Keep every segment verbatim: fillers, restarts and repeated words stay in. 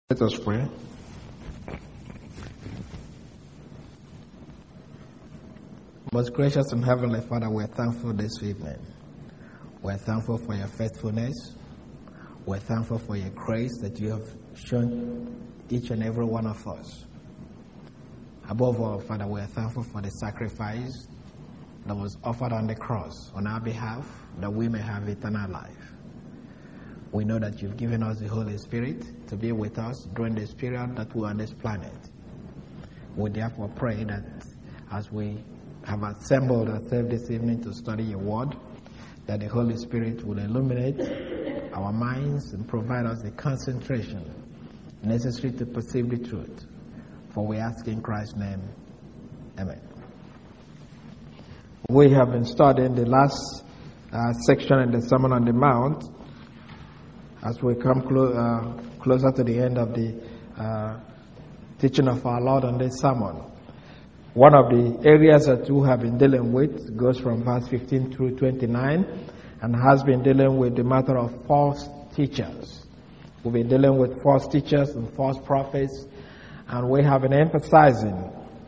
Let us pray. Most gracious and heavenly Father, we're thankful this evening. We're thankful for your faithfulness. We're thankful for your grace that you have shown each and every one of us. Above all, Father, we're thankful for the sacrifice that was offered on the cross on our behalf, that we may have eternal life. We know that you've given us the Holy Spirit to be with us during this period that we're on this planet. We therefore pray that as we have assembled ourselves this evening to study your word, that the Holy Spirit will illuminate our minds and provide us the concentration necessary to perceive the truth. For we ask in Christ's name, amen. We have been studying the last uh, section in the Sermon on the Mount. As we come clo- uh, closer to the end of the uh, teaching of our Lord on this sermon, one of the areas that we have been dealing with goes from verse fifteen through twenty-nine and has been dealing with the matter of false teachers. We've been dealing with false teachers and false prophets, and we have been emphasizing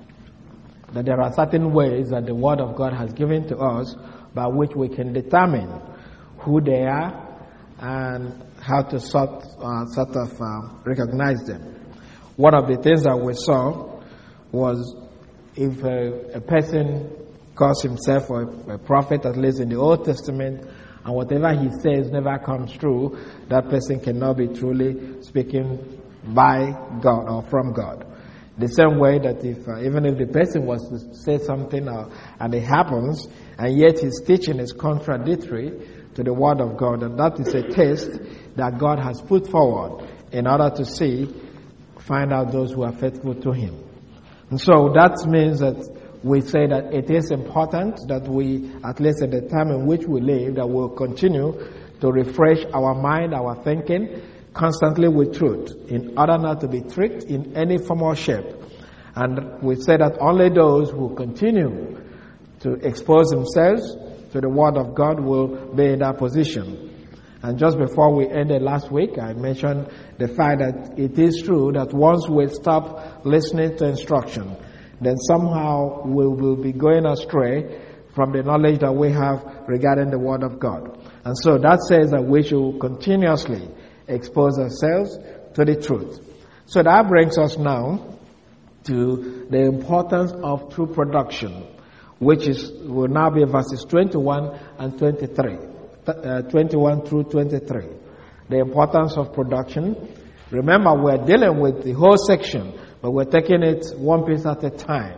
that there are certain ways that the Word of God has given to us by which we can determine who they are and how to sort, uh, sort of uh, recognize them. One of the things that we saw was if a, a person calls himself a, a prophet, at least in the Old Testament, and whatever he says never comes true, that person cannot be truly speaking by God or from God. The same way that if uh, even if the person was to say something uh, and it happens, and yet his teaching is contradictory to the Word of God, and that is a test that God has put forward in order to see, find out those who are faithful to Him. And so that means that we say that it is important that we, at least at the time in which we live, that we'll continue to refresh our mind, our thinking, constantly with truth, in order not to be tricked in any form or shape. And we say that only those who continue to expose themselves to the Word of God will be in that position. And just before we ended last week, I mentioned the fact that it is true that once we stop listening to instruction, then somehow we will be going astray from the knowledge that we have regarding the Word of God. And so that says that we should continuously expose ourselves to the truth. So that brings us now to the importance of true production, which is will now be verses twenty-one and twenty-three, uh, twenty-one through twenty-three. The importance of production. Remember, we're dealing with the whole section, but we're taking it one piece at a time.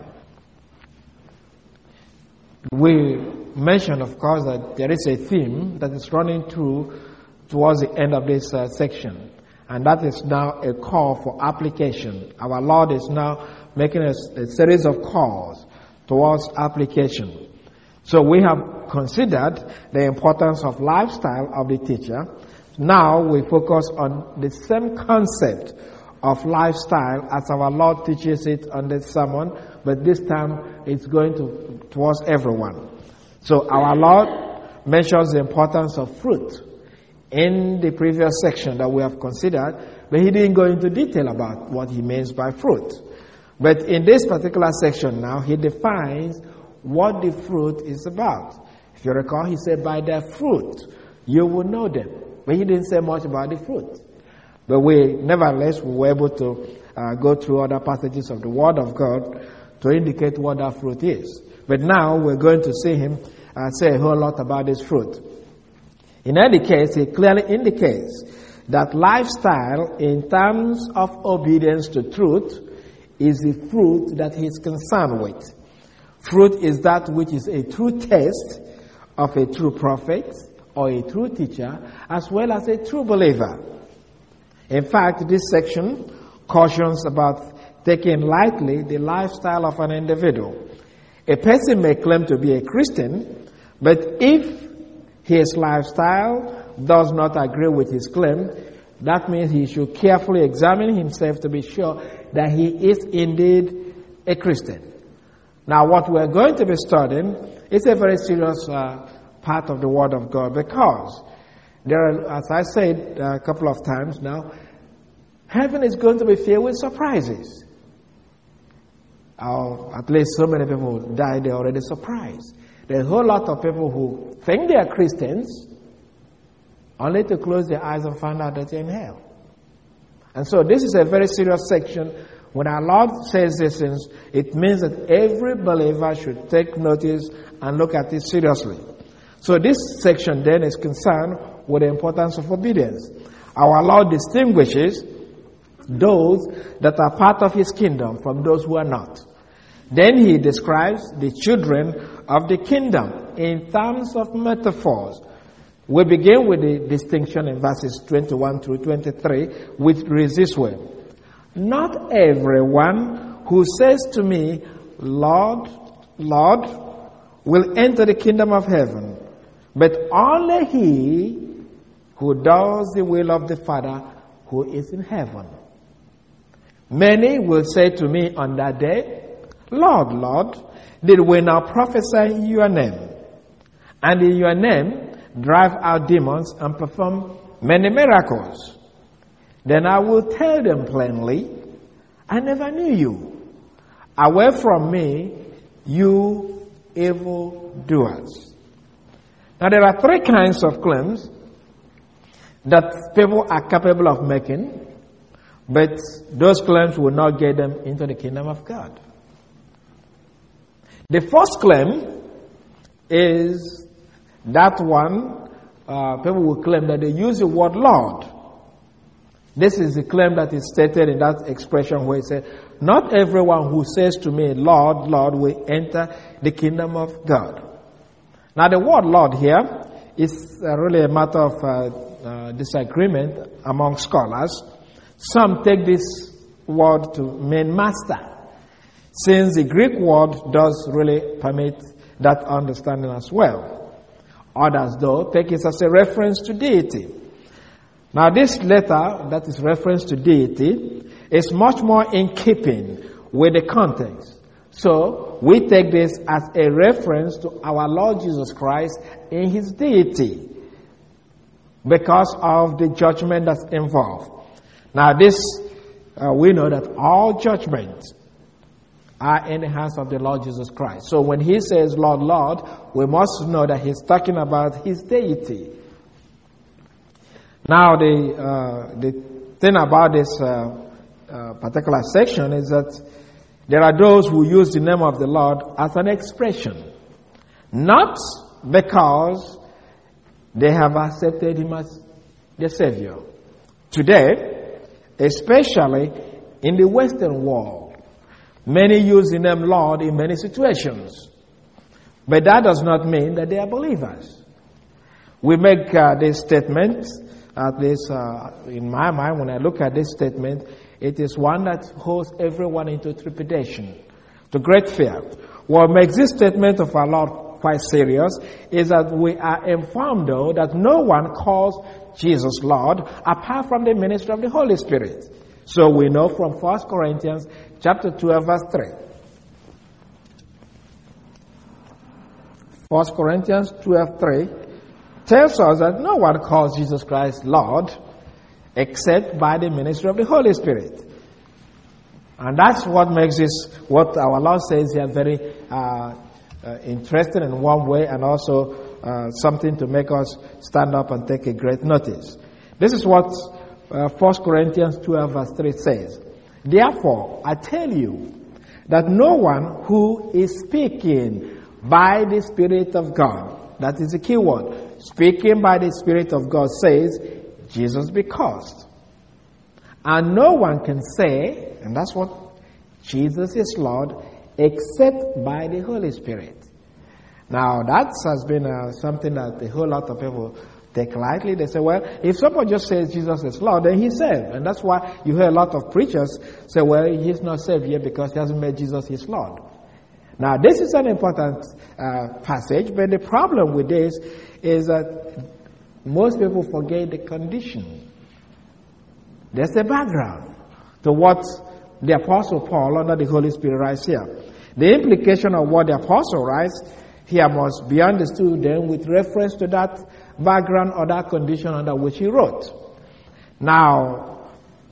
We mentioned, of course, that there is a theme that is running through towards the end of this uh, section, and that is now a call for application. Our Lord is now making a, a series of calls towards application. So we have considered the importance of lifestyle of the teacher. Now we focus on the same concept of lifestyle as our Lord teaches it on this sermon, but this time it's going to towards everyone. So our Lord mentions the importance of fruit in the previous section that we have considered, but he didn't go into detail about what he means by fruit. But in this particular section now, he defines what the fruit is about. If you recall, he said, by their fruit, you will know them. But he didn't say much about the fruit. But we, nevertheless, we were able to uh, go through other passages of the Word of God to indicate what that fruit is. But now we're going to see him uh, say a whole lot about this fruit. In any case, he clearly indicates that lifestyle in terms of obedience to truth is the fruit that he is concerned with. Fruit is that which is a true test of a true prophet or a true teacher, as well as a true believer. In fact, this section cautions about taking lightly the lifestyle of an individual. A person may claim to be a Christian, but if his lifestyle does not agree with his claim, that means he should carefully examine himself to be sure that he is indeed a Christian. Now, what we're going to be studying is a very serious uh, part of the Word of God, because there are, as I said a couple of times now, heaven is going to be filled with surprises. Or at least so many people die, they're already surprised. There's a whole lot of people who think they are Christians, only to close their eyes and find out that they're in hell. And so this is a very serious section. When our Lord says these things, it means that every believer should take notice and look at it seriously. So this section then is concerned with the importance of obedience. Our Lord distinguishes those that are part of His kingdom from those who are not. Then He describes the children of the kingdom in terms of metaphors. We begin with the distinction in verses twenty-one through twenty-three, which reads this way. Not everyone who says to me, Lord, Lord, will enter the kingdom of heaven, but only he who does the will of the Father who is in heaven. Many will say to me on that day, Lord, Lord, did we not prophesy in your name? And in your name drive out demons and perform many miracles? Then I will tell them plainly, I never knew you. Away from me, you evildoers. Now there are three kinds of claims that people are capable of making, but those claims will not get them into the kingdom of God. The first claim is that one, uh, people will claim that they use the word Lord. This is the claim that is stated in that expression where it says, not everyone who says to me, Lord, Lord, will enter the kingdom of God. Now the word Lord here is uh, really a matter of uh, uh, disagreement among scholars. Some take this word to mean master, since the Greek word does really permit that understanding as well. Others, though, take it as a reference to deity. Now, this letter that is reference to deity is much more in keeping with the context. So, we take this as a reference to our Lord Jesus Christ in His deity because of the judgment that's involved. Now, this, uh, we know that all judgments are in the hands of the Lord Jesus Christ. So, when He says, Lord, Lord, we must know that He's talking about His deity. Now, the uh, the thing about this uh, uh, particular section is that there are those who use the name of the Lord as an expression, not because they have accepted Him as their Savior. Today, especially in the Western world, many use the name Lord in many situations, but that does not mean that they are believers. We make uh, this statement. At least uh, in my mind, when I look at this statement, it is one that holds everyone into trepidation, to great fear. What makes this statement of our Lord quite serious is that we are informed, though, that no one calls Jesus Lord apart from the ministry of the Holy Spirit. So we know from First Corinthians chapter twelve, verse three. First Corinthians twelve, three. Tells us that no one calls Jesus Christ Lord except by the ministry of the Holy Spirit. And that's what makes this, what our Lord says here, very uh, uh, interesting in one way, and also uh, something to make us stand up and take a great notice. This is what uh, First Corinthians twelve, verse three says. Therefore, I tell you that no one who is speaking by the Spirit of God, that is the key word, speaking by the Spirit of God, says, Jesus be cursed. And no one can say, and that's what Jesus is Lord, except by the Holy Spirit. Now, that has been uh, something that a whole lot of people take lightly. They say, well, if someone just says Jesus is Lord, then he's saved. And that's why you hear a lot of preachers say, well, he's not saved yet because he hasn't made Jesus his Lord. Now, this is an important uh, passage, but the problem with this is that most people forget the condition. There's a background to what the Apostle Paul under the Holy Spirit writes here. The implication of what the Apostle writes here must be understood then with reference to that background or that condition under which he wrote. Now,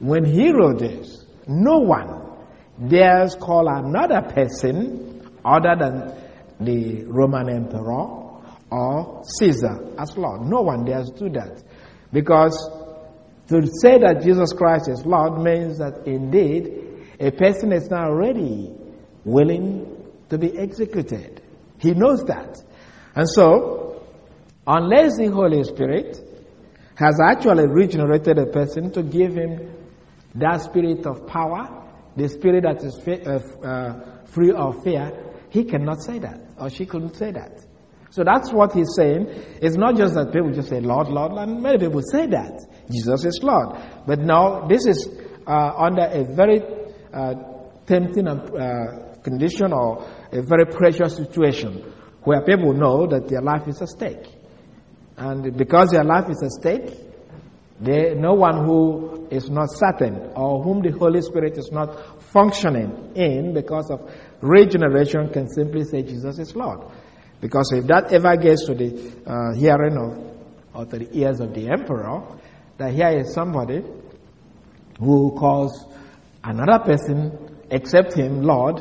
when he wrote this, no one dares call another person other than the Roman emperor or Caesar as Lord. No one dares do that. Because to say that Jesus Christ is Lord means that indeed a person is now ready, willing to be executed. He knows that. And so, unless the Holy Spirit has actually regenerated a person to give him that spirit of power, the spirit that is uh, uh, free of fear, he cannot say that, or she couldn't say that. So that's what he's saying. It's not just that people just say, Lord, Lord, and many people say that. Jesus is Lord. But now, this is uh, under a very uh, tempting uh, condition or a very precious situation where people know that their life is at stake. And because their life is at stake, they, no one who is not certain or whom the Holy Spirit is not functioning in because of regeneration can simply say Jesus is Lord. Because if that ever gets to the uh, hearing of, or to the ears of the emperor, that here is somebody who calls another person except him Lord,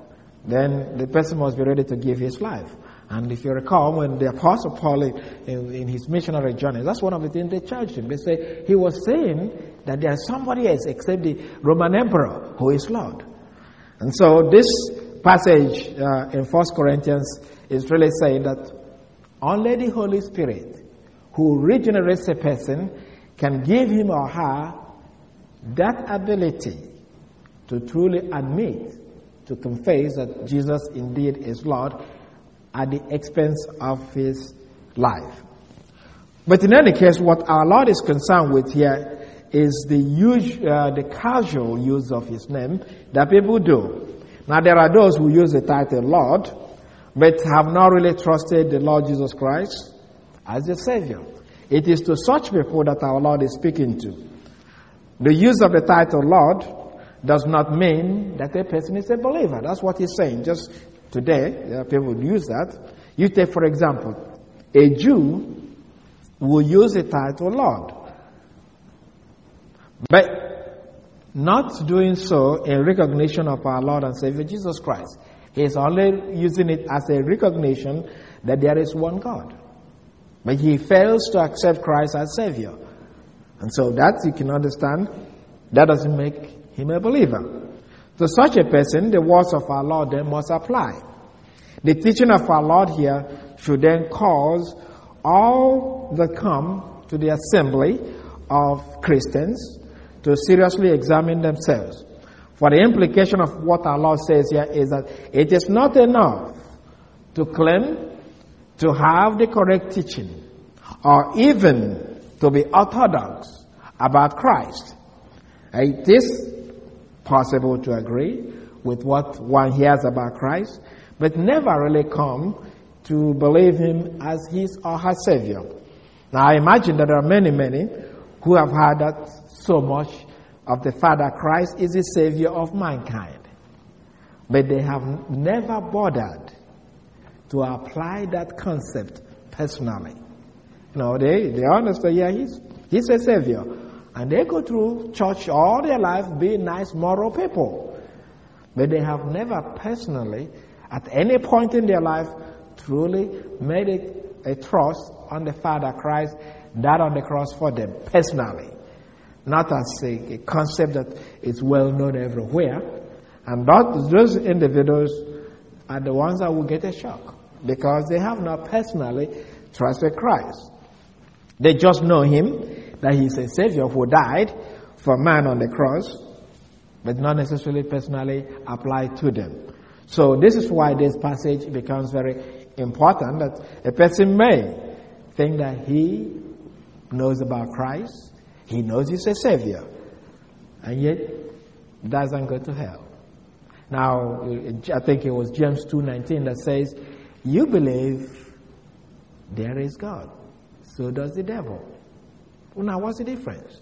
then the person must be ready to give his life. And if you recall, when the Apostle Paul in, in his missionary journey, that's one of the things they charged him. They say he was saying that there is somebody else except the Roman emperor who is Lord. And so this passage uh, in First Corinthians is really saying that only the Holy Spirit who regenerates a person can give him or her that ability to truly admit, to confess that Jesus indeed is Lord at the expense of his life. But in any case, what our Lord is concerned with here is the usual, uh, the casual use of his name that people do. Now there are those who use the title Lord, but have not really trusted the Lord Jesus Christ as the Savior. It is to such people that our Lord is speaking to. The use of the title Lord does not mean that a person is a believer. That's what he's saying. Just today, uh, people use that. You take, for example, a Jew will use the title Lord, but not doing so in recognition of our Lord and Savior Jesus Christ. He is only using it as a recognition that there is one God. But he fails to accept Christ as Savior. And so that you can understand, that doesn't make him a believer. To such a person, the words of our Lord then must apply. The teaching of our Lord here should then cause all that come to the assembly of Christians to seriously examine themselves. For the implication of what our Lord says here is that it is not enough to claim to have the correct teaching or even to be orthodox about Christ. It is possible to agree with what one hears about Christ, but never really come to believe him as his or her Savior. Now I imagine that there are many, many who have heard that so much of the Father Christ is the Savior of mankind. But they have never bothered to apply that concept personally. You know, they, they understand, yeah, he's, he's a Savior. And they go through church all their life being nice, moral people. But they have never personally, at any point in their life, truly made it a trust on the Father Christ, died on the cross for them, personally. Not as a, a concept that is well known everywhere. And that, those individuals are the ones that will get a shock because they have not personally trusted Christ. They just know him, that he's a Savior who died for man on the cross, but not necessarily personally applied to them. So this is why this passage becomes very important, that a person may think that he knows about Christ, he knows he's a Savior, and yet doesn't go to hell. Now, I think it was James two nineteen that says, you believe there is God, so does the devil. Well, now what's the difference?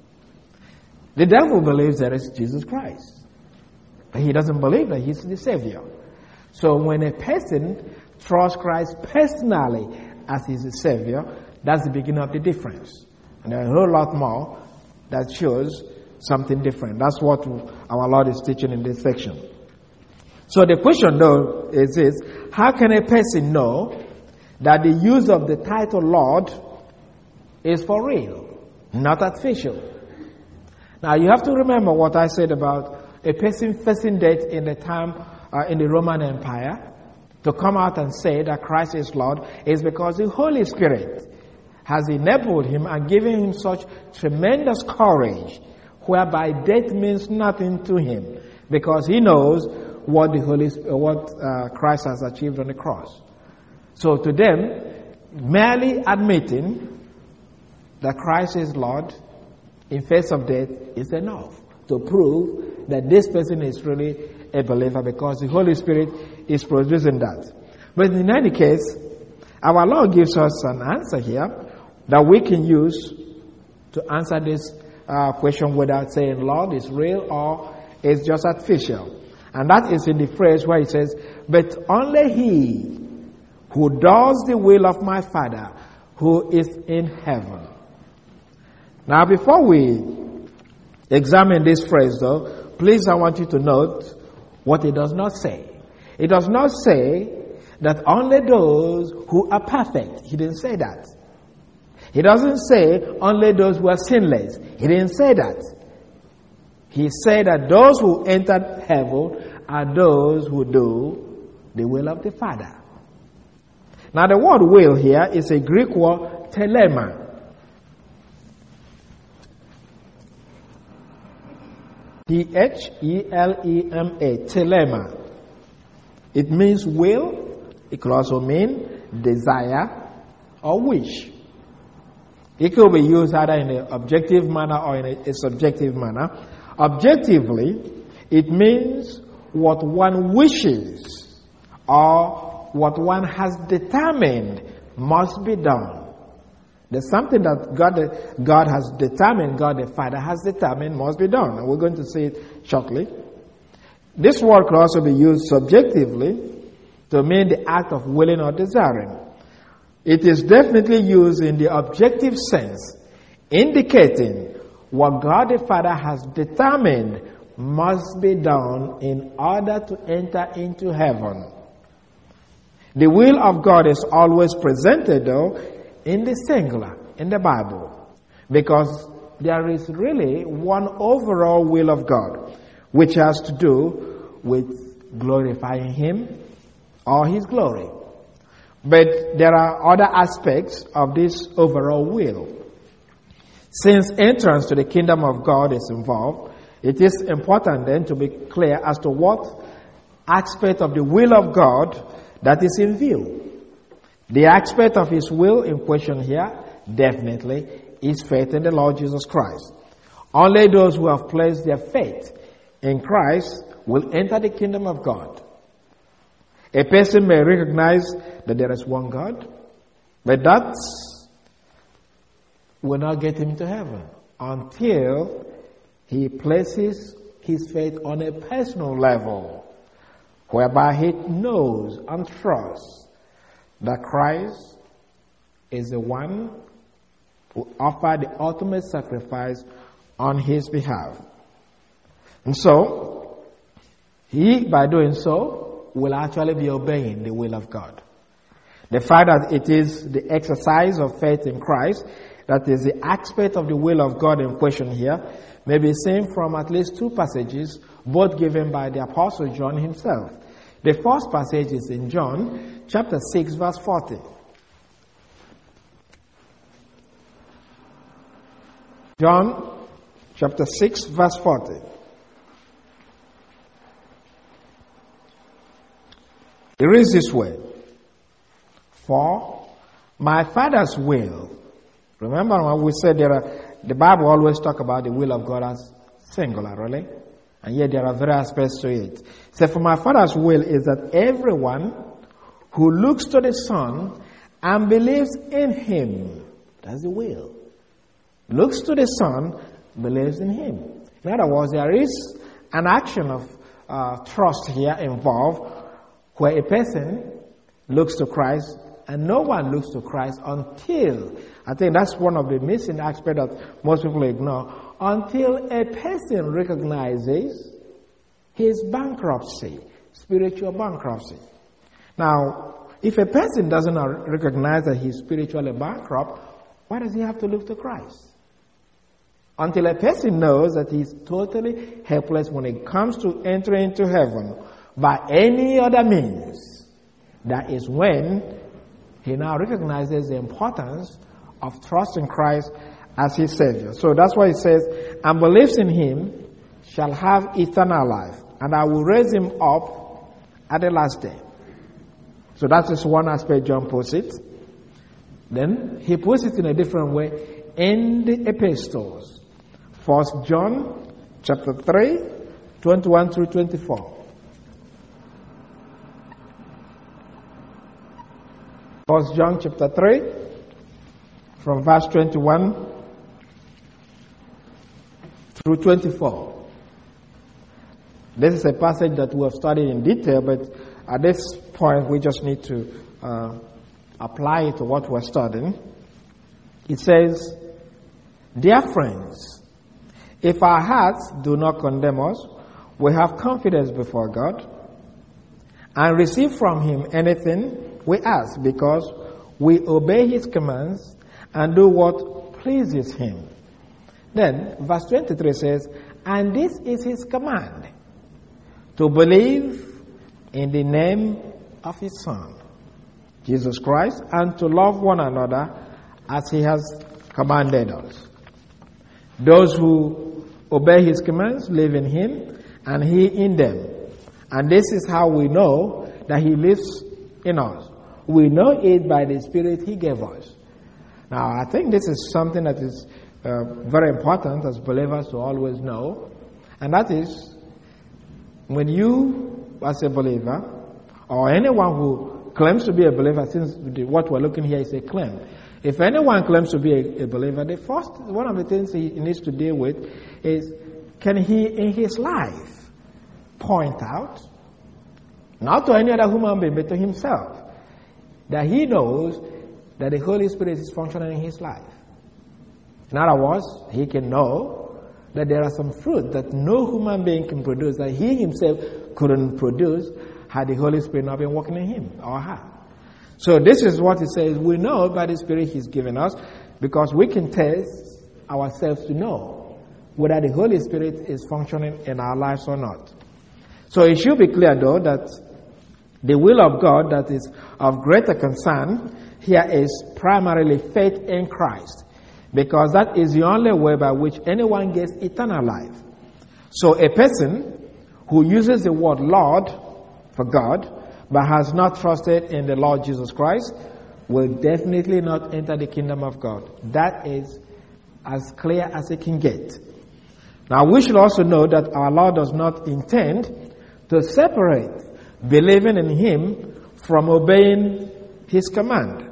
The devil believes there is Jesus Christ, but he doesn't believe that he's the Savior. So when a person trusts Christ personally as his Savior, that's the beginning of the difference. And there are a whole lot more that shows something different. That's what our Lord is teaching in this section. So the question though is this: how can a person know that the use of the title Lord is for real, not artificial? Now you have to remember what I said about a person facing death in the time uh, in the Roman Empire. To come out and say that Christ is Lord is because the Holy Spirit has enabled him and given him such tremendous courage, whereby death means nothing to him, because he knows what the Holy what uh, Christ has achieved on the cross. So to them, merely admitting that Christ is Lord in face of death is enough to prove that this person is really a believer, because the Holy Spirit is producing that. But in any case, our Lord gives us an answer here that we can use to answer this uh, question without saying Lord is real or is just artificial. And that is in the phrase where he says, but only he who does the will of my Father who is in heaven. Now before we examine this phrase though, please I want you to note what it does not say. It does not say that only those who are perfect. He didn't say that. He doesn't say only those who are sinless. He didn't say that. He said that those who enter heaven are those who do the will of the Father. Now the word will here is a Greek word telema. T H E L E M A, telema. It means will. It could also mean desire or wish. It could be used either in an objective manner or in a, a subjective manner. Objectively, it means what one wishes or what one has determined must be done. There's something that God, God has determined, God the Father has determined must be done. And we're going to see it shortly. This word could also be used subjectively to mean the act of willing or desiring. It is definitely used in the objective sense, indicating what God the Father has determined must be done in order to enter into heaven. The will of God is always presented, though, in the singular, in the Bible, because there is really one overall will of God, which has to do with glorifying Him or His glory. But there are other aspects of this overall will. Since entrance to the kingdom of God is involved, it is important then to be clear as to what aspect of the will of God that is in view. The aspect of His will in question here, definitely, is faith in the Lord Jesus Christ. Only those who have placed their faith in Christ will enter the kingdom of God. A person may recognize that there is one God, but that will not get him to heaven until he places his faith on a personal level, whereby he knows and trusts that Christ is the one who offered the ultimate sacrifice on his behalf. And so, he, by doing so, will actually be obeying the will of God. The fact that it is the exercise of faith in Christ that is the aspect of the will of God in question here may be seen from at least two passages, both given by the Apostle John himself. The first passage is in John chapter six, verse forty. John chapter six, verse forty. It reads this way: For my Father's will. Remember when we said there are, the Bible always talk about the will of God as singular, really? And yet there are various aspects to it. So for my Father's will is that everyone who looks to the Son and believes in Him, that's the will, looks to the Son, believes in Him. In other words, there is an action of uh, trust here involved, where a person looks to Christ and no one looks to Christ until, I think that's one of the missing aspects that most people ignore, until a person recognizes his bankruptcy, spiritual bankruptcy. Now, if a person doesn't recognize that he's spiritually bankrupt, why does he have to look to Christ? Until a person knows that he's totally helpless when it comes to entering into heaven by any other means, that is when he now recognizes the importance of trusting Christ as his Savior. So that's why it says, and believes in him shall have eternal life, and I will raise him up at the last day. So that is one aspect John puts it. Then he puts it in a different way in the epistles. First John chapter three, twenty-one through twenty-four. First John chapter three, from verse twenty-one through twenty-four. This is a passage that we have studied in detail, but at this point we just need to uh, apply it to what we're studying. It says, dear friends, if our hearts do not condemn us, we have confidence before God and receive from him anything we ask, because we obey his commands and do what pleases him. Then verse twenty-three says, and this is his command, to believe in the name of his Son, Jesus Christ, and to love one another as he has commanded us. Those who obey his commands live in him and he in them. And this is how we know that he lives in us. We know it by the Spirit he gave us. Now, I think this is something that is uh, very important as believers to always know. And that is, when you, as a believer, or anyone who claims to be a believer, since what we're looking here is a claim. If anyone claims to be a, a believer, the first, one of the things he needs to deal with is, can he in his life point out, not to any other human being, but to himself, that he knows that the Holy Spirit is functioning in his life. In other words, he can know that there are some fruit that no human being can produce, that he himself couldn't produce had the Holy Spirit not been working in him or her. So this is what he says, we know by the Spirit he's given us, because we can test ourselves to know whether the Holy Spirit is functioning in our lives or not. So it should be clear, though, that the will of God that is of greater concern here is primarily faith in Christ, because that is the only way by which anyone gets eternal life. So a person who uses the word Lord for God, but has not trusted in the Lord Jesus Christ, will definitely not enter the kingdom of God. That is as clear as it can get. Now, we should also know that our Lord does not intend to separate believing in him from obeying his command.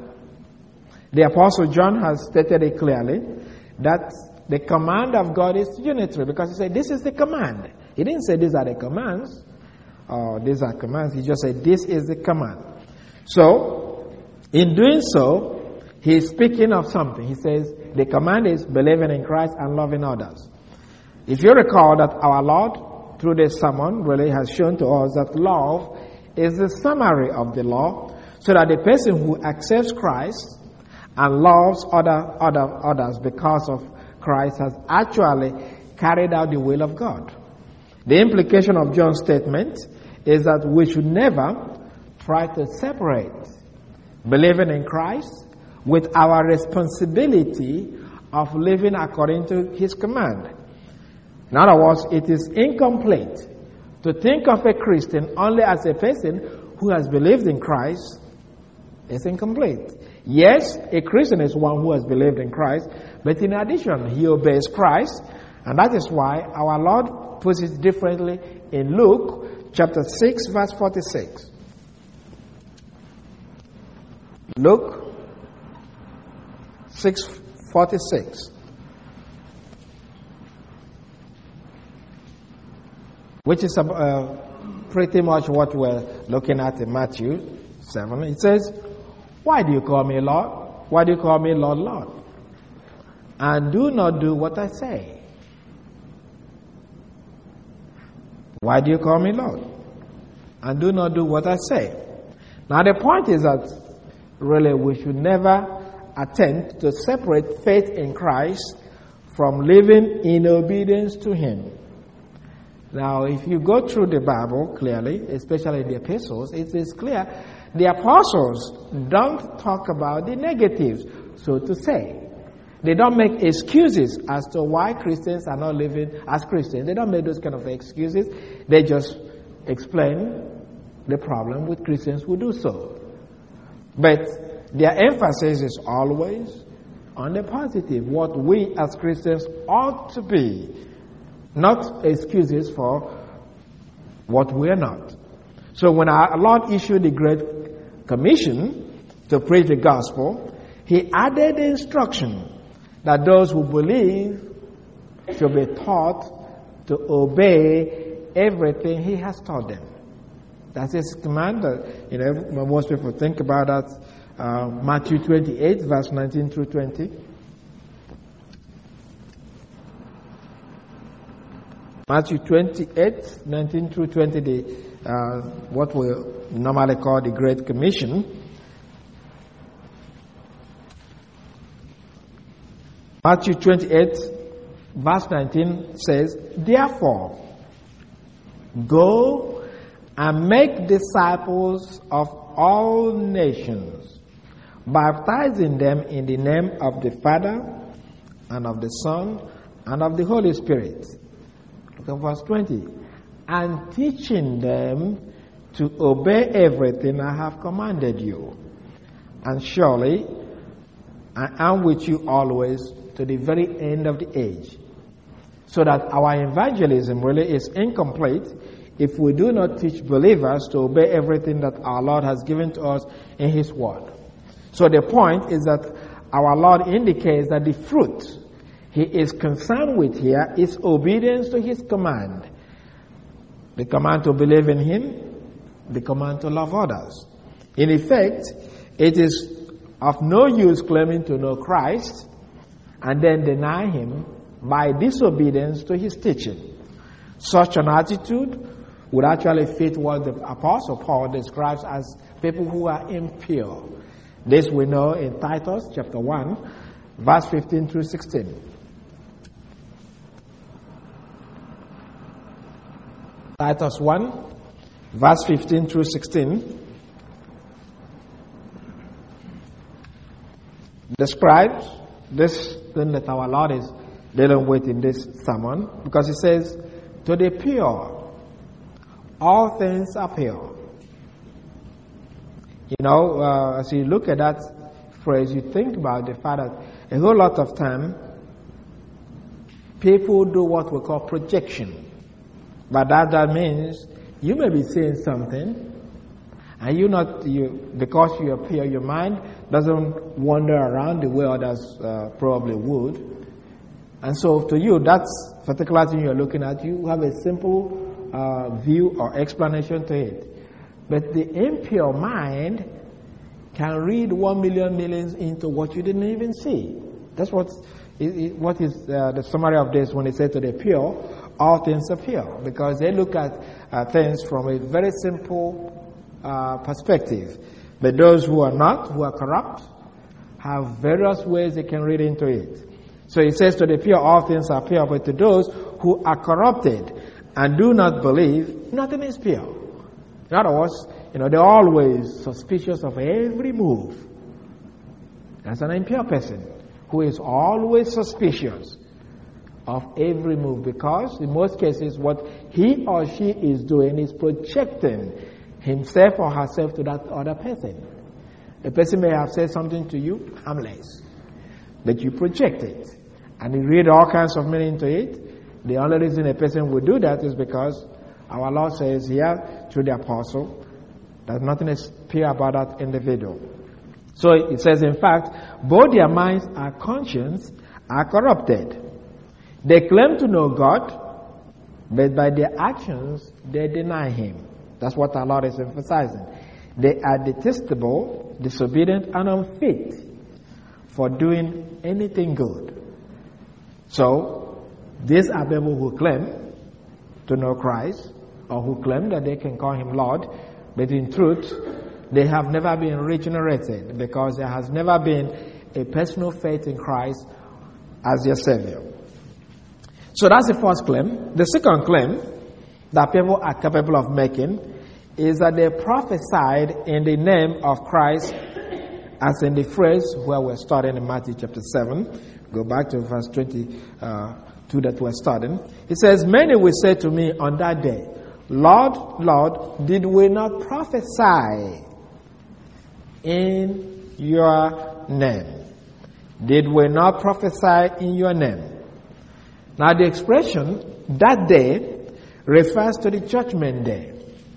The Apostle John has stated it clearly that the command of God is unitary, because he said, this is the command. He didn't say these are the commands, or these are commands. He just said, this is the command. So, in doing so, he is speaking of something. He says, the command is believing in Christ and loving others. If you recall that our Lord, through this sermon, really has shown to us that love is the summary of the law, so that the person who accepts Christ and loves other, other others because of Christ has actually carried out the will of God. The implication of John's statement is that we should never try to separate believing in Christ with our responsibility of living according to his command. In other words, it is incomplete to think of a Christian only as a person who has believed in Christ. It's incomplete. Yes, a Christian is one who has believed in Christ, but in addition, he obeys Christ, and that is why our Lord puts it differently in Luke chapter six, verse forty-six. Luke six forty-six. Which is uh, pretty much what we're looking at in Matthew seven. It says, why do you call me Lord? Why do you call me Lord, Lord? And do not do what I say. Why do you call me Lord? And do not do what I say. Now the point is that really we should never attempt to separate faith in Christ from living in obedience to Him. Now, if you go through the Bible clearly, especially the epistles, it is clear the apostles don't talk about the negatives, so to say. They don't make excuses as to why Christians are not living as Christians. They don't make those kind of excuses. They just explain the problem with Christians who do so. But their emphasis is always on the positive, what we as Christians ought to be, not excuses for what we are not. So when our Lord issued the Great Commission to preach the gospel, He added the instruction that those who believe should be taught to obey everything He has taught them. That's His command. You know, most people think about that. Uh, Matthew twenty-eight, verse nineteen through twenty. Matthew twenty-eight, nineteen through twenty, the, uh, what we normally call the Great Commission. Matthew twenty-eight, verse nineteen says, "Therefore, go and make disciples of all nations, baptizing them in the name of the Father and of the Son and of the Holy Spirit." Look at verse twenty. "And teaching them to obey everything I have commanded you. And surely I am with you always to the very end of the age." So that our evangelism really is incomplete if we do not teach believers to obey everything that our Lord has given to us in His Word. So the point is that our Lord indicates that the fruit He is concerned with here is obedience to His command. The command to believe in Him, the command to love others. In effect, it is of no use claiming to know Christ and then deny Him by disobedience to His teaching. Such an attitude would actually fit what the Apostle Paul describes as people who are impure. This we know in Titus chapter one, verse fifteen through sixteen. Titus one, verse fifteen through sixteen describes this thing that our Lord is dealing with in this sermon, because He says, "To the pure, all things are pure." You know, uh, as you look at that phrase, you think about the fact that a whole lot of time people do what we call projection. But that, that means you may be saying something, and you not you because you appear, your mind doesn't wander around the way others uh, probably would, and so to you, that's particular thing you're looking at. You have a simple uh, view or explanation to it. But the impure mind can read one million millions into what you didn't even see. That's what is, what is uh, the summary of this when it says to the pure, all things are pure, because they look at uh, things from a very simple uh, perspective. But those who are not, who are corrupt, have various ways they can read into it. So it says to the pure, all things are pure, but to those who are corrupted and do not believe, nothing is pure. In other words, you know, they're always suspicious of every move. That's an impure person who is always suspicious of every move, because in most cases what he or she is doing is projecting himself or herself to that other person. The person may have said something to you harmless, but you project it and you read all kinds of meaning into it. The only reason a person would do that is because our Lord says here through the apostle that nothing is pure about that individual. So it says, in fact, both their minds and conscience are corrupted. They claim to know God, but by their actions they deny Him. That's what our Lord is emphasizing. They are detestable, disobedient, and unfit for doing anything good. So, these are people who claim to know Christ, or who claim that they can call him Lord, but in truth, they have never been regenerated because there has never been a personal faith in Christ as their Savior. So that's the first claim. The second claim that people are capable of making is that they prophesied in the name of Christ, as in the phrase where we're starting in Matthew chapter seven. Go back to verse twenty-two that we're starting. It says, many will say to me on that day, Lord, Lord, did we not prophesy in your name? Did we not prophesy in your name? Now the expression, that day, refers to the judgment day.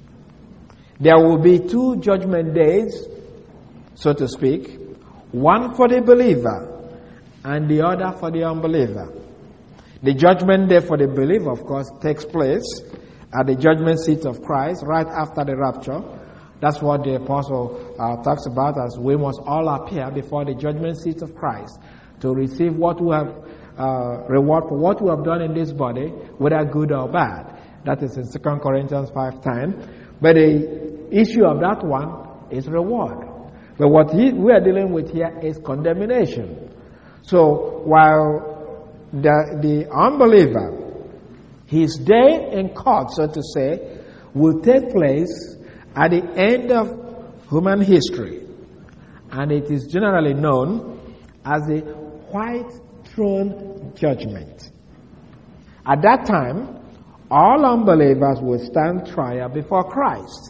There will be two judgment days, so to speak, one for the believer and the other for the unbeliever. The judgment day for the believer, of course, takes place at the judgment seat of Christ right after the rapture. That's what the apostle uh, talks about, as we must all appear before the judgment seat of Christ to receive what we have uh, reward for what we have done in this body, whether good or bad. That is in Second Corinthians five ten. But the issue of that one is reward. But what he, we are dealing with here is condemnation. So while the, the unbeliever, his day in court, so to say, will take place at the end of human history. And it is generally known as the white throne judgment. At that time, all unbelievers will stand trial before Christ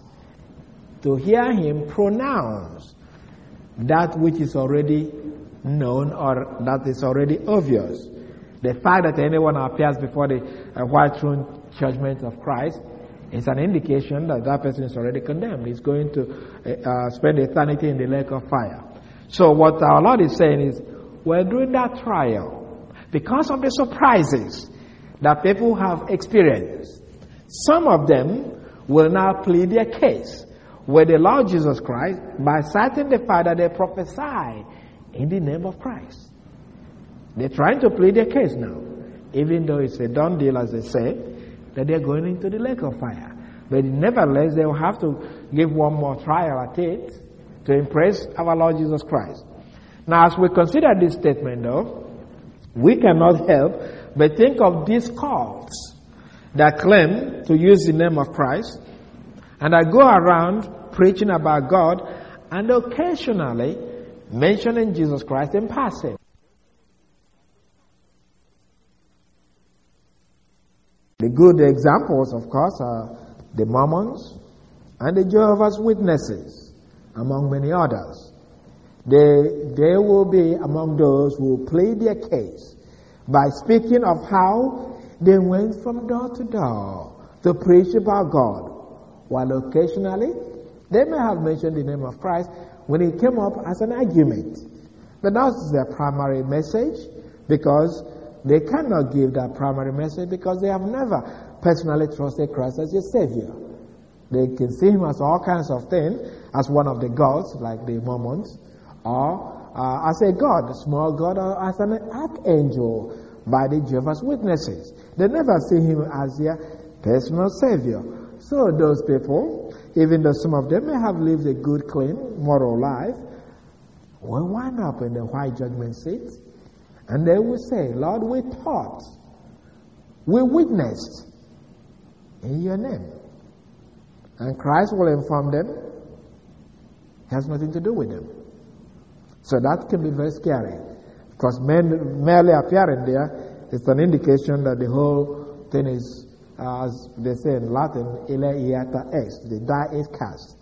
to hear him pronounce that which is already known or that is already obvious. The fact that anyone appears before the uh, white throne judgment of Christ is an indication that that person is already condemned. He's going to uh, spend eternity in the lake of fire. So what our Lord is saying is, well, during that trial, because of the surprises that people have experienced, some of them will now plead their case with the Lord Jesus Christ by citing the fact that they prophesy in the name of Christ. They're trying to plead their case now, even though it's a done deal, as they say, that they're going into the lake of fire. But nevertheless, they will have to give one more trial at it to impress our Lord Jesus Christ. Now, as we consider this statement, though, we cannot help but think of these cults that claim to use the name of Christ and that go around preaching about God and occasionally mentioning Jesus Christ in passing. The good examples, of course, are the Mormons and the Jehovah's Witnesses, among many others. They, they will be among those who plead their case by speaking of how they went from door to door to preach about God, while occasionally they may have mentioned the name of Christ when it came up as an argument. But that's their primary message, because they cannot give that primary message because they have never personally trusted Christ as their Savior. They can see him as all kinds of things, as one of the gods, like the Mormons, or uh, as a god, a small god, or as an archangel by the Jehovah's Witnesses. They never see him as their personal Savior. So those people, even though some of them may have lived a good, clean, moral life, will wind up in the white judgment seat. And they will say, Lord, we taught, we witnessed in your name. And Christ will inform them, it has nothing to do with them. So that can be very scary. Because merely appearing there is an indication that the whole thing is, uh, as they say in Latin, ille iata est, the die is cast.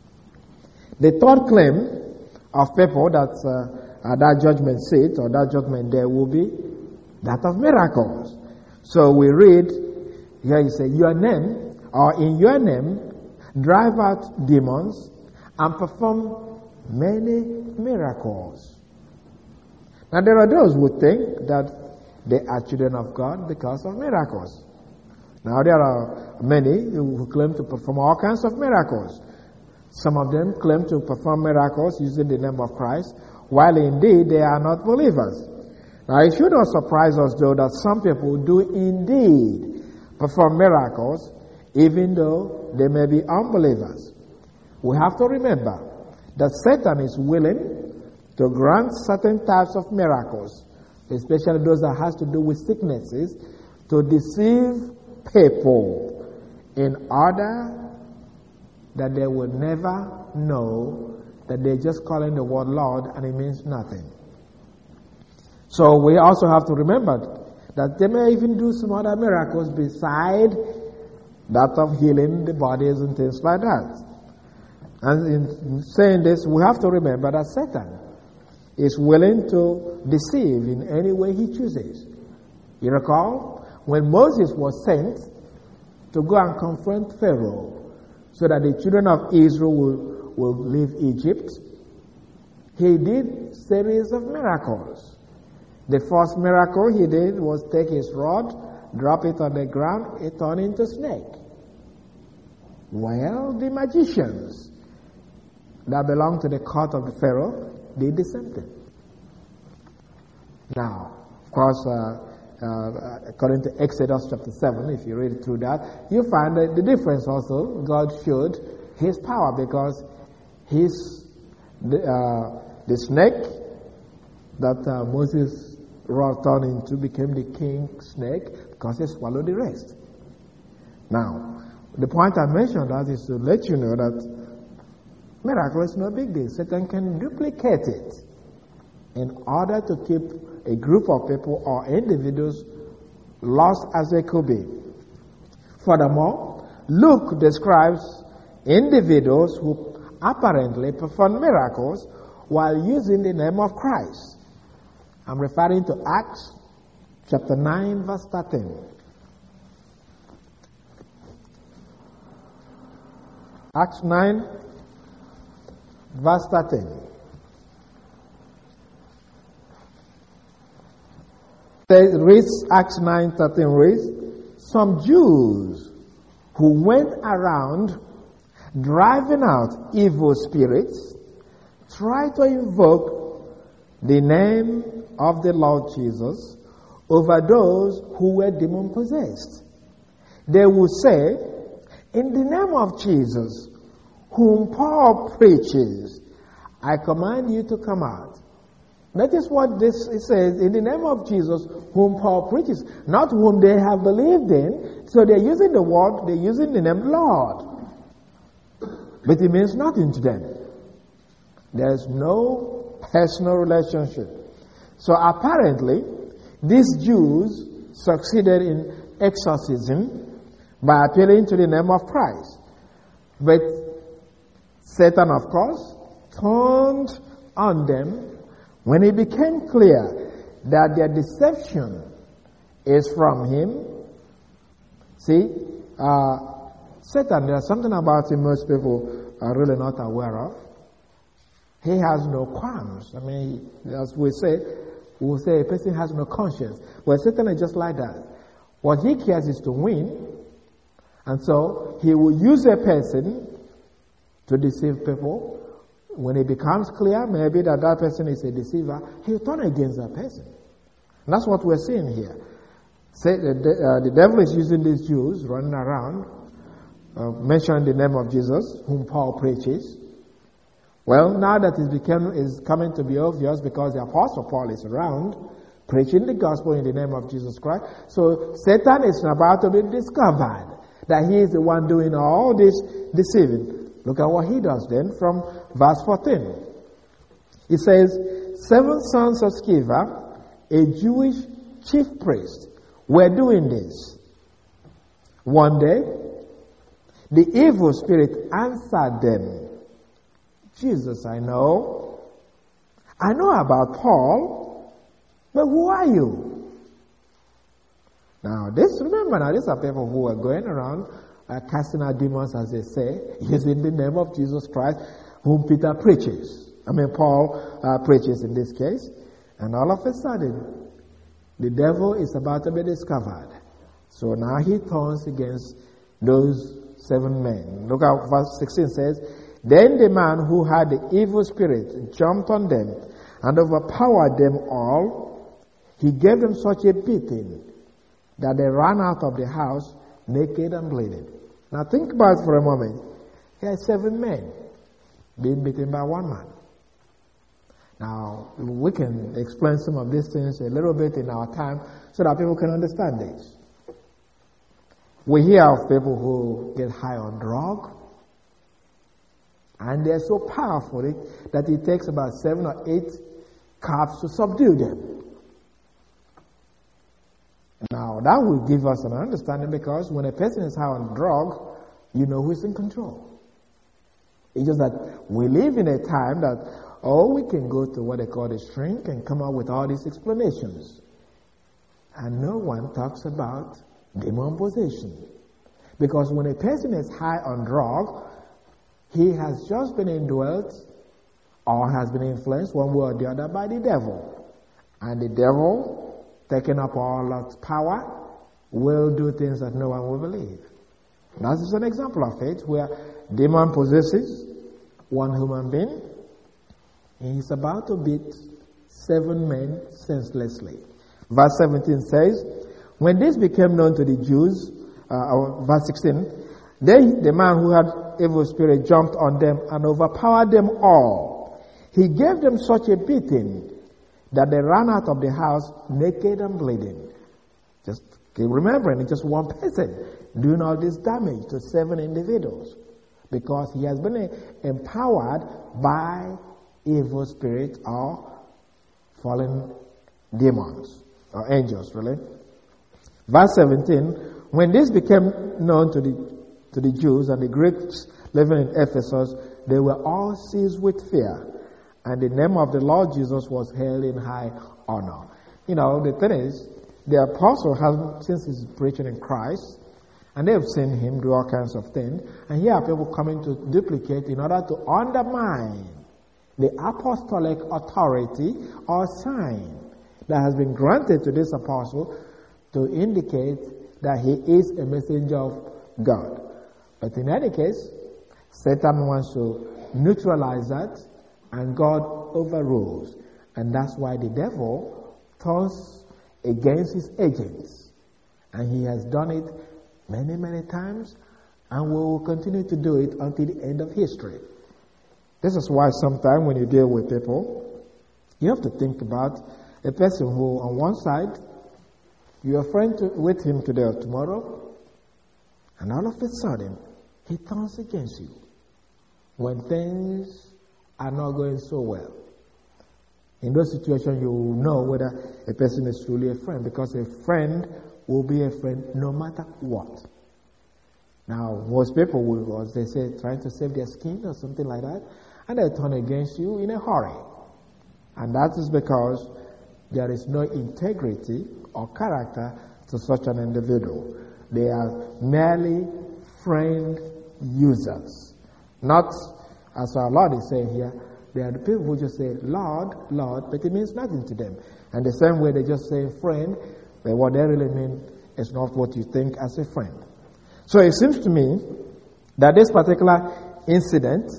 The third claim of people that uh, at that judgment seat or that judgment day will be that of miracles. So we read here, you say, your name, or in your name, drive out demons and perform many miracles. Now there are those who think that they are children of God because of miracles. Now there are many who claim to perform all kinds of miracles. Some of them claim to perform miracles using the name of Christ, while indeed they are not believers. Now it should not surprise us, though, that some people do indeed perform miracles even though they may be unbelievers. We have to remember that Satan is willing to grant certain types of miracles, especially those that has to do with sicknesses, to deceive people in order that they will never know that they're just calling the word Lord and it means nothing. So we also have to remember that they may even do some other miracles beside that of healing the bodies and things like that. And in saying this, we have to remember that Satan is willing to deceive in any way he chooses. You recall when Moses was sent to go and confront Pharaoh so that the children of Israel will, will leave Egypt, he did series of miracles. The first miracle he did was take his rod, drop it on the ground, it turned into a snake. Well, the magicians that belonged to the court of the Pharaoh did the same thing. Now, of course, uh, uh, according to Exodus chapter seven, if you read through that, you find that the difference also. God showed his power because his the, uh, the snake that uh, Moses rod turned into became the king snake because he swallowed the rest. Now, the point I mentioned that is to let you know that miracle is no big deal. Satan can duplicate it in order to keep a group of people or individuals lost as they could be. Furthermore, Luke describes individuals who apparently perform miracles while using the name of Christ. I'm referring to Acts chapter nine, verse thirteen. Acts nine, verse thirteen. It reads, Acts nine thirteen reads, some Jews who went around driving out evil spirits tried to invoke the name of the Lord Jesus over those who were demon possessed. They would say, in the name of Jesus, whom Paul preaches, I command you to come out. Notice what this it says, in the name of Jesus, whom Paul preaches, not whom they have believed in. So they're using the word, they're using the name Lord. But it means nothing to them. There's no personal relationship. So apparently, these Jews succeeded in exorcism by appealing to the name of Christ. But Satan, of course, turned on them when it became clear that their deception is from him. See, uh, Satan, there's something about him most people are really not aware of. He has no qualms. I mean, as we say, we will say a person has no conscience. Well, Satan is just like that. What he cares is to win. And so he will use a person to deceive people. When it becomes clear, maybe that that person is a deceiver, he'll turn against that person. And that's what we're seeing here. Say the, uh, the devil is using these Jews running around, uh, mentioning the name of Jesus, whom Paul preaches. Well, now that it became, is coming to be obvious because the Apostle Paul is around, preaching the gospel in the name of Jesus Christ. So Satan is about to be discovered that he is the one doing all this deceiving. Look at what he does then from verse fourteen. It says, seven sons of Sceva, a Jewish chief priest, were doing this. One day, the evil spirit answered them, Jesus, I know. I know about Paul, but who are you? Now, this, remember now, these are people who are going around uh, casting out demons, as they say, using the name of Jesus Christ, whom Peter preaches. I mean, Paul uh, preaches in this case. And all of a sudden, the devil is about to be discovered. So now he turns against those seven men. Look at verse sixteen says, then the man who had the evil spirit jumped on them and overpowered them all. He gave them such a beating that they ran out of the house naked and bleeding. Now think about it for a moment. Here are seven men being beaten by one man. Now, we can explain some of these things a little bit in our time so that people can understand this. We hear of people who get high on drug, and they're so powerful that it takes about seven or eight cups to subdue them. Now, that will give us an understanding, because when a person is high on drug, you know who's in control. It's just that we live in a time that, oh, we can go to what they call the shrink and come up with all these explanations. And no one talks about demon possession. Because when a person is high on drug, he has just been indwelt or has been influenced one way or the other by the devil. And the devil, taking up all that power, will do things that no one will believe. That is an example of it, where demon possesses one human being. He is about to beat seven men senselessly. Verse seventeen says, when this became known to the Jews, uh, verse sixteen, they, the man who had evil spirit jumped on them and overpowered them all. He gave them such a beating that they ran out of the house naked and bleeding. Just keep remembering, it's just one person doing all this damage to seven individuals, because he has been empowered by evil spirit or fallen demons or angels, really. Verse seventeen, when this became known to the to the Jews and the Greeks living in Ephesus, they were all seized with fear, and the name of the Lord Jesus was held in high honor. You know, the thing is, the apostle has, since he's preaching in Christ, and they have seen him do all kinds of things, and here are people coming to duplicate in order to undermine the apostolic authority or sign that has been granted to this apostle to indicate that he is a messenger of God. But in any case, Satan wants to neutralize that, and God overrules. And that's why the devil turns against his agents. And he has done it many, many times, and will continue to do it until the end of history. This is why sometimes when you deal with people, you have to think about a person who, on one side, you are friend to, with him today or tomorrow, and all of a sudden, he turns against you when things are not going so well. In those situations, you will know whether a person is truly a friend, because a friend will be a friend no matter what. Now, most people will, as they say, trying to save their skin or something like that, and they turn against you in a hurry. And that is because there is no integrity or character to such an individual. They are merely friend users. Not, as our Lord is saying here, they are the people who just say, Lord, Lord, but it means nothing to them. And the same way they just say friend, but what they really mean is not what you think as a friend. So it seems to me that this particular incident,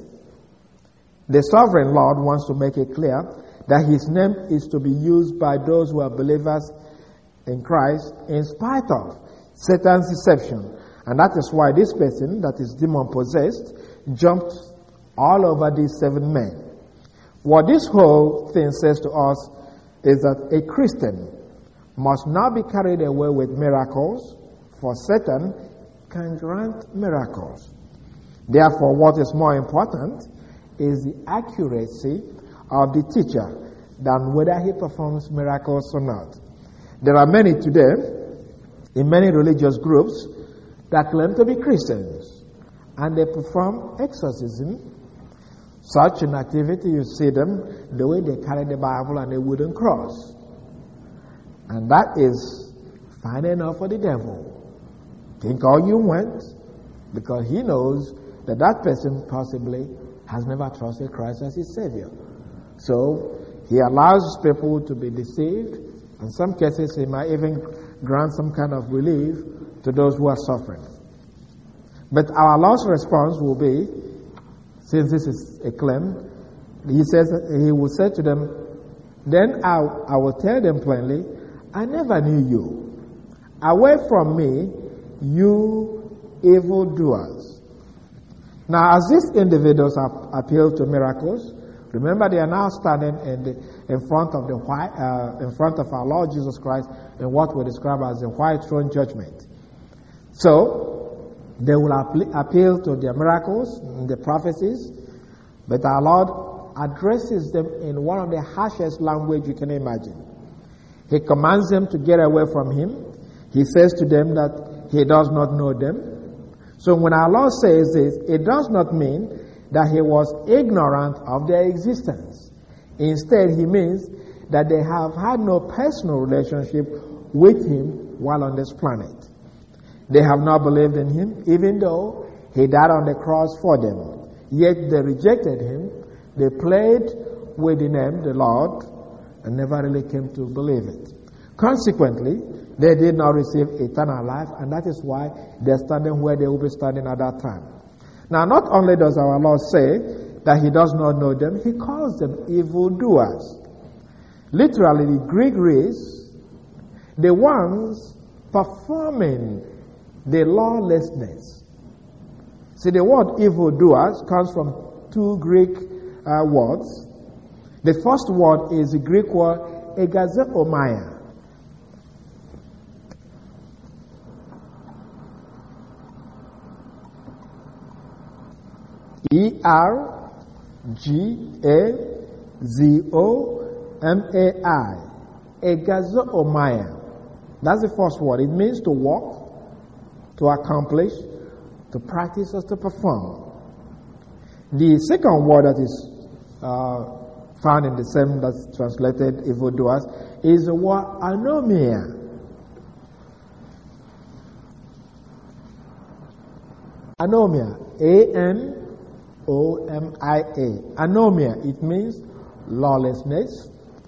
the sovereign Lord wants to make it clear that his name is to be used by those who are believers in Christ in spite of Satan's deception. And that is why this person that is demon-possessed jumped all over these seven men. What this whole thing says to us is that a Christian must not be carried away with miracles, for Satan can grant miracles. Therefore, what is more important is the accuracy of the teacher than whether he performs miracles or not. There are many today, in many religious groups, that claim to be Christians, and they perform exorcism. Such an activity, you see them, the way they carry the Bible and a wooden cross. And that is fine enough for the devil. Think all you want, because he knows that that person possibly has never trusted Christ as his Savior. So he allows people to be deceived. In some cases, he might even grant some kind of relief to those who are suffering. But our Lord's response will be, since this is a claim, he says, he will say to them, then I, I will tell them plainly, I never knew you. Away from me, you evildoers. Now, as these individuals ap- appeal to miracles, remember they are now standing in, the, in front of the white, uh, in front of our Lord Jesus Christ in what we describe as the white throne judgment. So, they will app- appeal to their miracles, the prophecies, but our Lord addresses them in one of the harshest language you can imagine. He commands them to get away from him. He says to them that he does not know them. So when our Lord says this, it does not mean that he was ignorant of their existence. Instead, he means that they have had no personal relationship with him while on this planet. They have not believed in him, even though he died on the cross for them. Yet they rejected him. They played with the name, the Lord, and never really came to believe it. Consequently, they did not receive eternal life, and that is why they're standing where they will be standing at that time. Now, not only does our Lord say that he does not know them, he calls them evildoers. Literally, the Greek reads, the ones performing the lawlessness. See, the word evildoers comes from two Greek uh, words. The first word is the Greek word egazeomai. E R G A Z O M A I. Egazeomai. That's the first word. It means to walk, to accomplish, to practice, or to perform. The second word that is uh, found in the same that's translated evildoers is the word anomia. Anomia. A N O M I A. Anomia. It means lawlessness,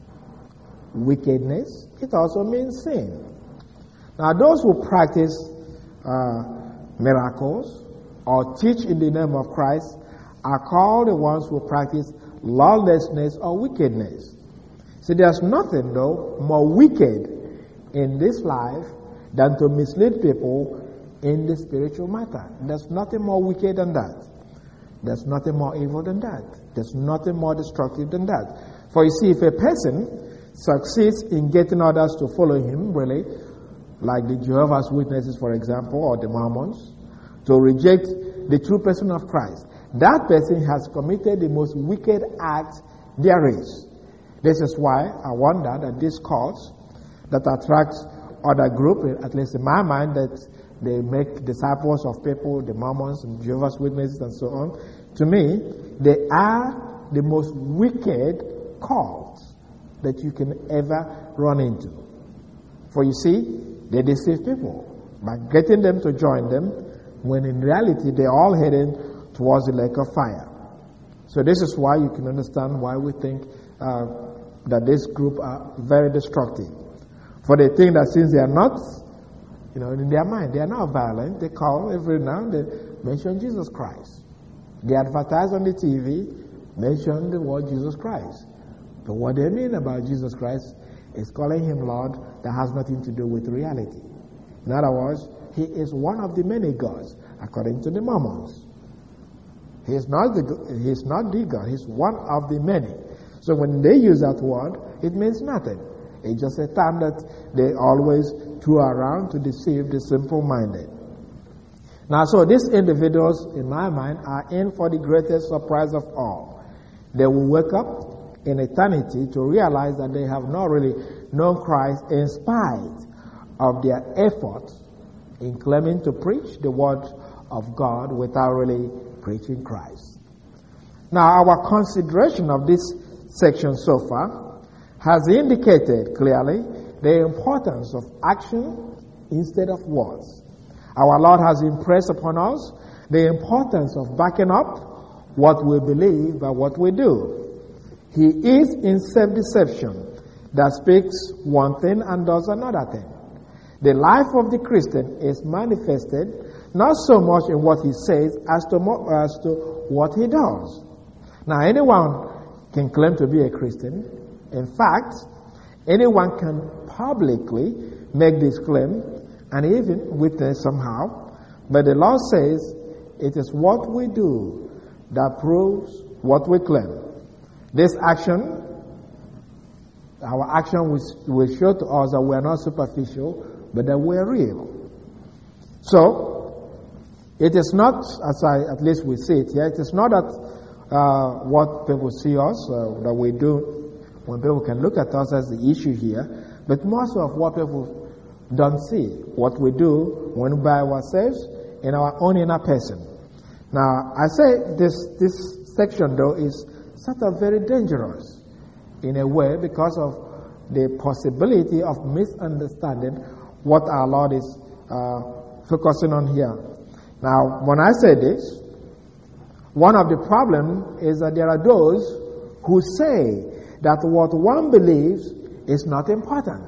wickedness. It also means sin. Now, those who practice uh, miracles or teach in the name of Christ are called the ones who practice lawlessness or wickedness. See, there's nothing, though, more wicked in this life than to mislead people in the spiritual matter. There's nothing more wicked than that. There's nothing more evil than that. There's nothing more destructive than that. For you see, if a person succeeds in getting others to follow him, really, like the Jehovah's Witnesses, for example, or the Mormons, to reject the true person of Christ, that person has committed the most wicked act there is. This is why I wonder that these cults that attract other groups, at least in my mind, that they make disciples of people, the Mormons and Jehovah's Witnesses and so on, to me, they are the most wicked cults that you can ever run into. For you see, they deceive people by getting them to join them when in reality they're all heading towards the lake of fire. So this is why you can understand why we think uh, that this group are very destructive. For they think that since they are not, you know, in their mind, they are not violent, they call every now and then, mention Jesus Christ. They advertise on the T V, mention the word Jesus Christ. But what they mean about Jesus Christ is calling him Lord that has nothing to do with reality. In other words, he is one of the many gods, according to the Mormons. He is not the he is not the God. He's one of the many. So when they use that word, it means nothing. It's just a term that they always throw around to deceive the simple-minded. Now, so these individuals, in my mind, are in for the greatest surprise of all. They will wake up in eternity to realize that they have not really known Christ in spite of their efforts in claiming to preach the word of God without really preaching Christ. Now, our consideration of this section so far has indicated clearly the importance of action instead of words. Our Lord has impressed upon us the importance of backing up what we believe by what we do. He is in self-deception that speaks one thing and does another thing. The life of the Christian is manifested not so much in what he says as to, as to what he does. Now, anyone can claim to be a Christian. In fact, anyone can publicly make this claim and even witness somehow, But the law says it is what we do that proves what we claim. This action, our action will, will show to us that we are not superficial, but that we are real. So, it is not, as I at least we see it here, it is not that uh, what people see us, uh, that we do, when people can look at us as the issue here, but more so of what people don't see, what we do when we by ourselves in our own inner person. Now, I say this, this section, though, is sort of very dangerous in a way because of the possibility of misunderstanding what our Lord is uh, focusing on here. Now, when I say this, one of the problems is that there are those who say that what one believes is not important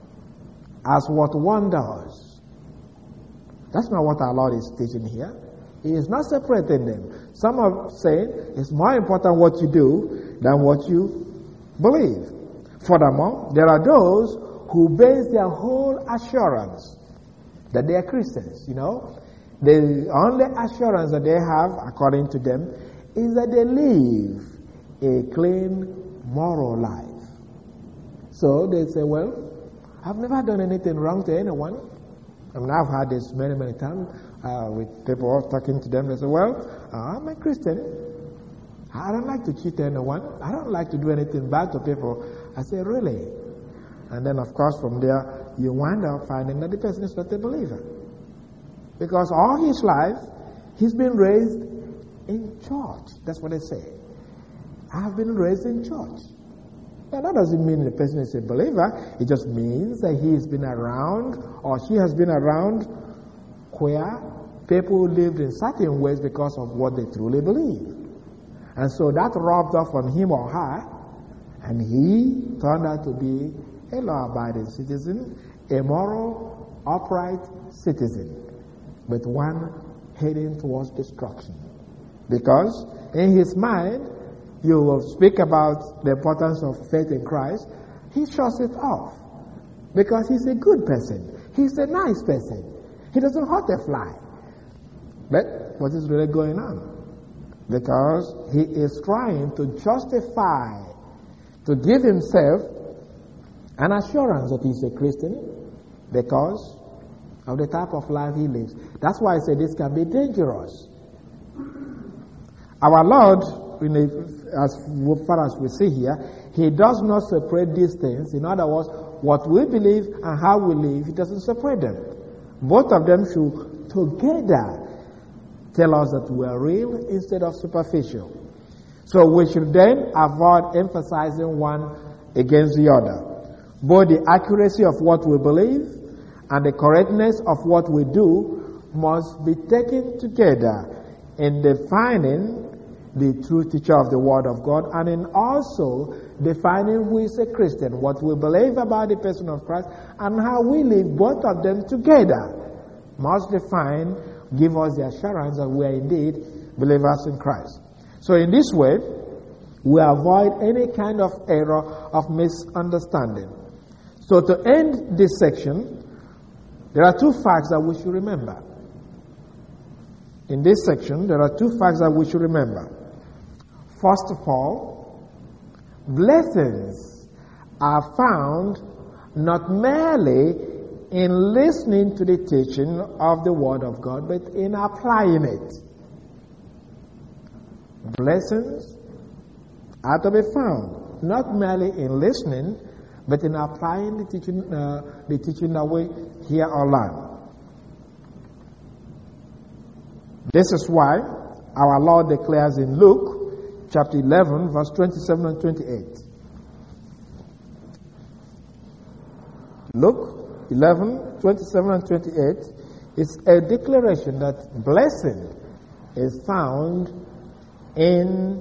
as what one does. That's not what our Lord is teaching here. He is not separating them. Some are saying it's more important what you do than what you believe. Furthermore, there are those who base their whole assurance that they are Christians, you know. The only assurance that they have, according to them, is that they live a clean, moral life. So they say, well, I've never done anything wrong to anyone. I mean, I've had this many, many times uh, with people talking to them. They say, well, uh, I'm a Christian. I don't like to cheat anyone. I don't like to do anything bad to people. I say, really? And then, of course, from there, you wind up finding that the person is not a believer. Because all his life, he's been raised in church. That's what they say. I have been raised in church. Now, that doesn't mean the person is a believer. It just means that he has been around, or she has been around, where people lived in certain ways because of what they truly believe. And so that rubbed off on him or her, and he turned out to be a law-abiding citizen, a moral, upright citizen, but one heading towards destruction. Because in his mind, you will speak about the importance of faith in Christ, he shuts it off. Because he's a good person. He's a nice person. He doesn't hurt a fly. But what is really going on? Because he is trying to justify, to give himself an assurance that he's a Christian because of the type of life he lives. That's why I say this can be dangerous. Our Lord, in a, as far as we see here, he does not separate these things. In other words, what we believe and how we live, he doesn't separate them. Both of them should together tell us that we are real instead of superficial. So we should then avoid emphasizing one against the other. Both the accuracy of what we believe and the correctness of what we do must be taken together in defining the true teacher of the Word of God and in also defining who is a Christian, what we believe about the person of Christ and how we live. Both of them together must define, give us the assurance that we are indeed believers in Christ. So in this way, we avoid any kind of error of misunderstanding. So to end this section, there are two facts that we should remember. In this section, there are two facts that we should remember. First of all, blessings are found not merely in listening to the teaching of the Word of God, but in applying it. Blessings are to be found not merely in listening, but in applying the teaching, uh, the teaching that we hear or learn. This is why our Lord declares in Luke chapter eleven, verse twenty-seven and twenty-eight. Luke eleven, twenty-seven and twenty-eight is a declaration that blessing is found in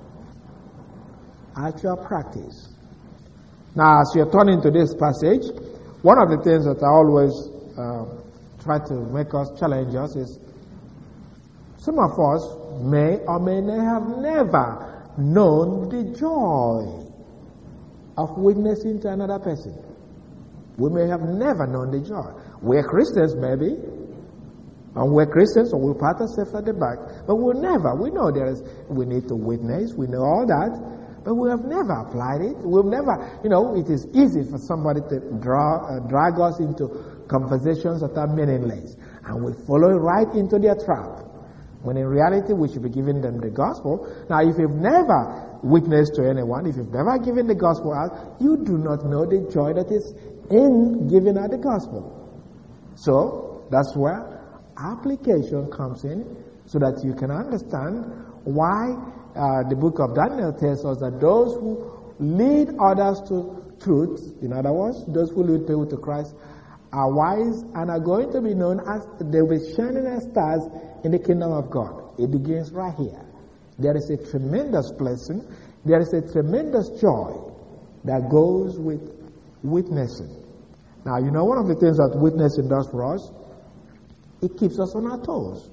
actual practice. Now, as you're turning to this passage, one of the things that I always uh, try to make us challenge us is some of us may or may not have never known the joy of witnessing to another person. We may have never known the joy. We're Christians, maybe. And we're Christians, so we'll pat ourselves at the back. But we'll never, we know there is, we need to witness, we know all that, but we have never applied it. We've never, you know, it is easy for somebody to draw, uh, drag us into conversations that are meaningless. And we follow right into their trap. When in reality, we should be giving them the gospel. Now, if you've never witnessed to anyone, if you've never given the gospel out, you do not know the joy that is in giving out the gospel. So, that's where application comes in, so that you can understand why uh, the book of Daniel tells us that those who lead others to truth, in other words, those who lead people to Christ, are wise and are going to be known as, they'll be shining as stars in the kingdom of God. It begins right here. There is a tremendous blessing, there is a tremendous joy that goes with witnessing. Now, you know, one of the things that witnessing does for us, it keeps us on our toes.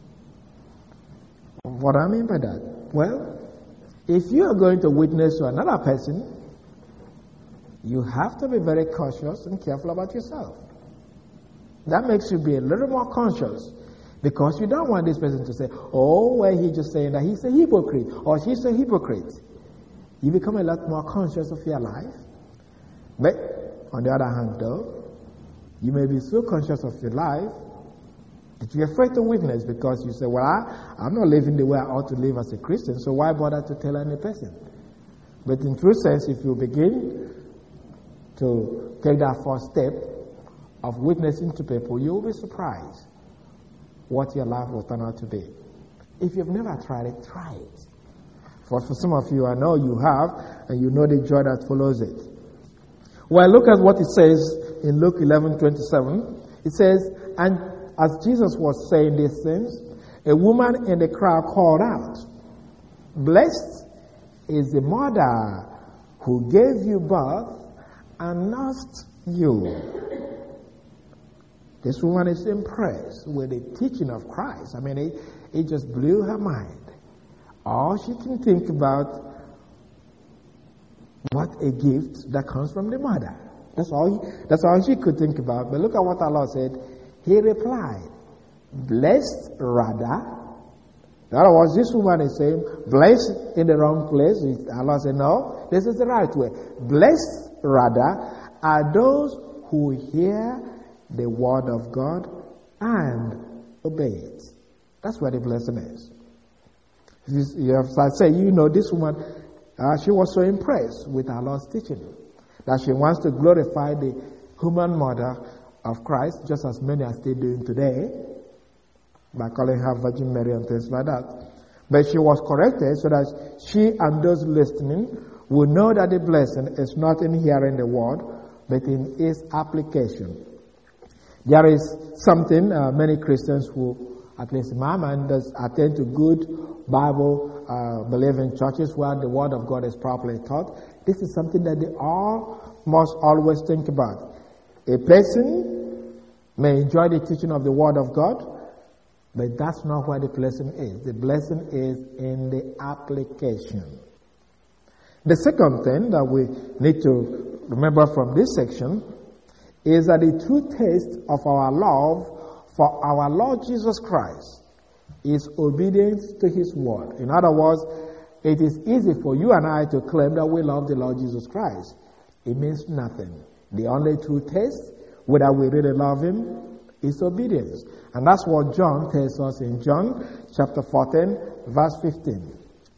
What do I mean by that? Well, if you are going to witness to another person, you have to be very cautious and careful about yourself. That makes you be a little more conscious, because you don't want this person to say, oh, well, he's just saying that he's a hypocrite or she's a hypocrite. You become a lot more conscious of your life. But on the other hand, though, you may be so conscious of your life that you're afraid to witness, because you say, well, I, I'm not living the way I ought to live as a Christian, so why bother to tell any person? But in true sense, if you begin to take that first step of witnessing to people, you will be surprised what your life will turn out to be. If you've never tried it, try it. For, for some of you, I know you have, and you know the joy that follows it. Well, look at what it says in Luke eleven twenty-seven. It says, and as Jesus was saying these things, a woman in the crowd called out, blessed is the mother who gave you birth and nursed you. This woman is impressed with the teaching of Christ. I mean, it, it just blew her mind. All she can think about, what a gift that comes from the mother. That's all, he, that's all she could think about. But look at what Allah said. He replied, blessed rather. In other words, this woman is saying, blessed in the wrong place. Allah said, no, this is the right way. Blessed rather are those who hear the word of God and obey it. That's where the blessing is. You have to say, you know, this woman, uh, she was so impressed with our Lord's teaching that she wants to glorify the human mother of Christ, just as many are still doing today, by calling her Virgin Mary and things like that. But she was corrected so that she and those listening will know that the blessing is not in hearing the word, but in its application. There is something uh, many Christians who, at least in my mind, does attend to good Bible uh, believing churches where the word of God is properly taught. This is something that they all must always think about. A person may enjoy the teaching of the word of God, but that's not where the blessing is. The blessing is in the application. The second thing that we need to remember from this section is that the true taste of our love for our Lord Jesus Christ is obedience to His word. In other words, it is easy for you and I to claim that we love the Lord Jesus Christ. It means nothing. The only true taste, whether we really love Him, is obedience. And that's what John tells us in John chapter fourteen, verse fifteen.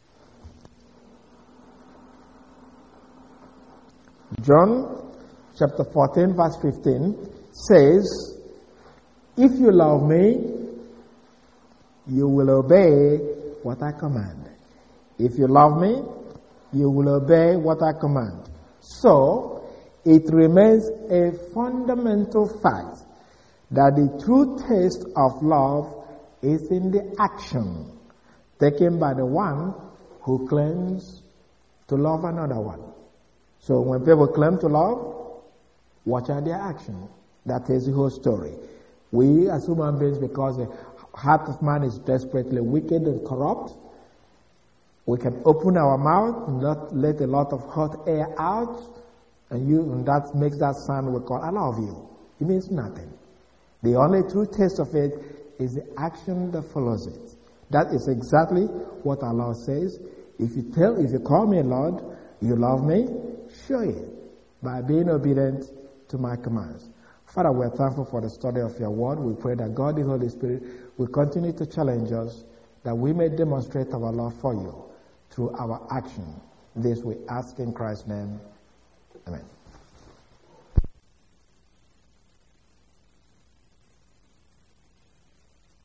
John chapter fourteen, verse fifteen says, if you love me, you will obey what I command. If you love me, you will obey what I command. So, it remains a fundamental fact that the true taste of love is in the action taken by the one who claims to love another one. So when people claim to love, watch out their action. That is the whole story. We as human beings, because the heart of man is desperately wicked and corrupt, we can open our mouth and not let a lot of hot air out, and you and that makes that sound we call I love you. It means nothing. The only true taste of it is the action that follows it. That is exactly what our Lord says. If you tell, if you call me Lord, you love me, show it by being obedient to my commands. Father, we are thankful for the study of your word. We pray that God, the Holy Spirit, will continue to challenge us, that we may demonstrate our love for you through our action. This we ask in Christ's name. Amen.